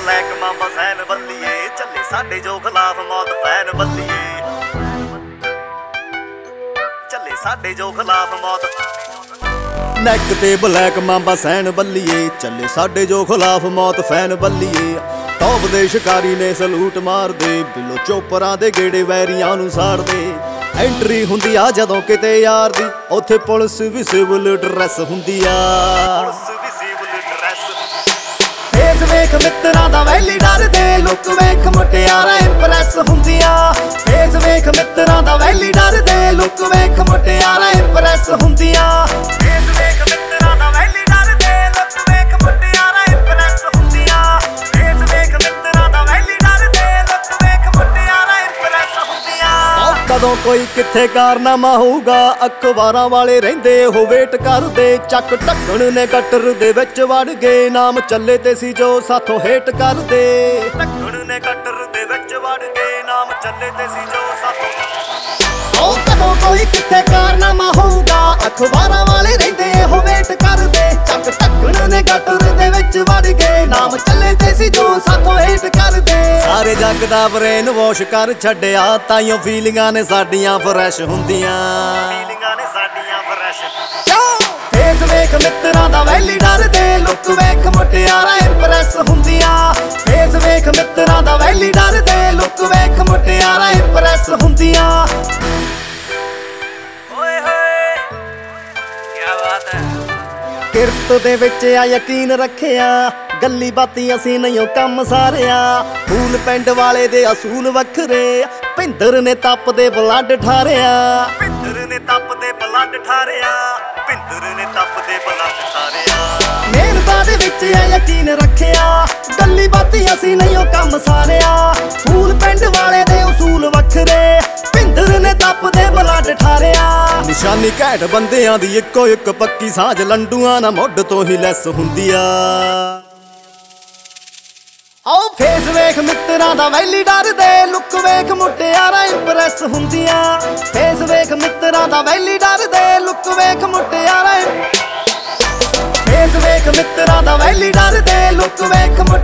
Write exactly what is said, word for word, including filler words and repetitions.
black ਮਾਮਾ ਸੈਨ ਬੱਲੀਏ ਚੱਲੇ ਸਾਡੇ ਜੋ ਖਿਲਾਫ ਮੌਤ ਫੈਨ ਬੱਲੀਏ ਚੱਲੇ ਸਾਡੇ ਜੋ ਖਿਲਾਫ ਮੌਤ ਨੈਕ ਤੇ ਬਲੈਕ ਮਾਮਾ ਸੈਨ ਬੱਲੀਏ ਚੱਲੇ ਸਾਡੇ ਜੋ ਖਿਲਾਫ ਮੌਤ ਫੈਨ ਬੱਲੀਏ ਟੌਪ ਦੇ ਸ਼ਿਕਾਰੀ ਨੇ ਸਲੂਟ ਮਾਰਦੇ ਬਿੱਲੋ ਚੋਪਰਾਂ ਦੇ ਗੇੜੇ ਵੈਰੀਆਂ ਨੂੰ ਸਾੜਦੇ ਐਂਟਰੀ ਹੁੰਦੀ ਆ ਜਦੋਂ ਕਿਤੇ ਯਾਰ ਦੀ ਉੱਥੇ ਪੁਲਿਸ ਵੀ ਸਿਵਲ ਡਰੈਸ ਹੁੰਦੀ ਆ ਪੁਲਿਸ ਵੀ ਸਿਵਲ ਡਰੈਸ ਫੇਸ ਵੇਖ ਮਿੱਤਰਾਂ ਦਾ ਵੈਲੀ ਡਰਦੇ ਲੁੱਕ ਵੇਖ ਮੁਟਿਆਰਾਂ ਇੰਪ੍ਰੈਸ ਹੁੰਦੀਆਂ ਫੇਸ ਵੇਖ ਮਿੱਤਰਾਂ ਦਾ ਵੈਲੀ ਡਰਦੇ ਲੁੱਕ ਵੇਖ ਮੁਟਿਆਰਾਂ ਇੰਪ੍ਰੈਸ ਹੁੰਦੀਆਂ ਫੇਸ ਵੇਖ ਮਿੱਤਰਾਂ ਦਾ ਵੈਲੀ ਡਰਦੇ ਲੁੱਕ ਵੇਖ ਮੁਟਿਆਰਾਂ ਇੰਪ੍ਰੈਸ ਹੁੰਦੀਆਂ ਫੇਸ ਵੇਖ ਮਿੱਤਰਾਂ ਦਾ ਵੈਲੀ ਡਰਦੇ ਲੁੱਕ ਵੇਖ ਮੁਟਿਆਰਾਂ ਇੰਪ੍ਰੈਸ ਹੁੰਦੀਆਂ ਕਦੋਂ ਕੋਈ ਕਿੱਥੇ ਕਾਰਨਾਮਾ ਹੋਊਗਾ ਅਖਬਾਰਾਂ ਵਾਲੇ ਰਹਿੰਦੇ ਉਹ ਵੇਟ ਕਰਦੇ ਚੱਕ ਢੱਕਣ ਨੇ ਗੱਟਰ ਦੇ ਵਿੱਚ ਵੜ ਗਏ ਨਾਮ ਚੱਲੇ ਤੇ ਸੀ ਜੋ ਸਾਥੋਂ ਹੇਟ ਕਰਦੇ ਢੱਕਣ ਨੇ ਗੱਟਰ ਦੇ ਵਿੱਚ ਵੜ ਗਏ ਨਾਮ ਚੱਲੇ ਤੇ ਸੀ ਜੋ ਸਾਥੋਂ ਉਹ ਕਦੋਂ ਕੋਈ ਕਿੱਥੇ ਕਾਰਨਾਮਾ ਹੋਊਗਾ ਅਖਬਾਰਾਂ ਵਾਲੇ ਰਹਿੰਦੇ ਉਹ ਵੇਟ ਕਰਦੇ ਚੱਕ ਢੱਕਣ ਨੇ ਗੱਟਰ ਦੇ ਵਿੱਚ ਵੜ ਗਏ ਨਾਮ ਚੱਲੇ ਤੇ ਸੀ ਜੋ ਸਾਥੋਂ ਹੇਟ ਕਰਦੇ ਸਾਰੇ ਜੱਗ ਦਾ ਬ੍ਰੇਨ ਵਾਸ਼ ਕਰ ਛੱਡਿਆ ਤਾਈਓ ਫੀਲਿੰਗਾਂ ਨੇ ਸਾਡੀਆਂ ਫਰੈਸ਼ ਹੁੰਦੀਆਂ ਫੀਲਿੰਗਾਂ ਨੇ ਸਾਡੀਆਂ ਫਰੈਸ਼ ਫੇਸ ਵੇਖ ਮਿੱਤਰਾਂ ਦਾ ਵੈਲੀ ਡਰਦੇ ਲੁੱਕ ਵੇਖ ਮੁਟਿਆਰਾਂ ਇੰਪ੍ਰੈਸ ਹੁੰਦੀਆਂ ਫੇਸ ਵੇਖ ਮਿੱਤਰਾਂ ਦਾ ਵੈਲੀ ਡਰਦੇ ਲੁੱਕ ਵੇਖ ਮੁਟਿਆਰਾਂ ਇੰਪ੍ਰੈਸ ਹੁੰਦੀਆਂ ਓਏ ਹੋਏ ਕੀ ਬਾਤ ਹੈ ਕਿਰਤ ਦੇ ਵਿੱਚ ਆ ਯਕੀਨ ਰੱਖਿਆ ਗੱਲੀ ਬਾਤੀ ਅਸੀਂ ਨਹੀਂ ਕੰਮ ਸਾਰਿਆ ਫੂਲ ਪਿੰਡ ਵਾਲੇ ਦੇ ਅਸੂਲ ਵੱਖਰੇ ਭਿੰਦਰ ਨੇ ਤੱਪ ਦੇ ਬਲੱਡ ਠਾਰਿਆ ਭਿੰਦਰ ਨੇ ਤੱਪ ਦੇ ਬਲੱਡ ਠਾਰਿਆ ਭਿੰਦਰ ਨੇ ਤੱਪ ਦੇ ਬਲੱਡ ਠਾਰਿਆ ਮਿਹਨਤਾਂ ਦੇ ਵਿੱਚ ਆ ਯਕੀਨ ਰੱਖਿਆ ਗੱਲੀ ਬਾਤੀ ਅਸੀਂ ਨਹੀਂ ਕੰਮ ਸਾਰਿਆ ਫੂਲ ਪਿੰਡ ਵਾਲੇ ਦੇ ਅਸੂਲ ਵੱਖਰੇ ਭਿੰਦਰ ਨੇ ਤੱਪ ਦੇ ਬਲੱਡ ਠਾਰਿਆ ਨਿਸ਼ਾਨੀ ਘੈਂਟ ਬੰਦਿਆਂ ਦੀ ਇੱਕੋ ਇੱਕ ਪੱਕੀ ਸਾਂਝ ਲੰਡੂਆਂ ਨਾ ਮੁੱਢ ਤੋਂ ਹੀ ਲੈਸ ਹੁੰਦੀ ਆ ਆਓ ਫੇਸ ਵੇਖ ਮਿੱਤਰਾਂ ਦਾ ਵੈਲੀ ਡਰਦੇ ਲੁੱਕ ਵੇਖ ਮੁਟਿਆਰਾਂ ਇੰਪ੍ਰੈਸ ਹੁੰਦੀਆਂ ਫੇਸ ਵੇਖ ਮਿੱਤਰਾਂ ਦਾ ਵੈਲੀ ਡਰਦੇ ਲੁੱਕ ਵੇਖ ਮੁਟਿਆਰਾਂ ਫੇਸ ਵੇਖ ਮਿੱਤਰਾਂ ਦਾ ਵੈਲੀ ਡਰਦੇ ਲੁੱਕ ਵੇਖ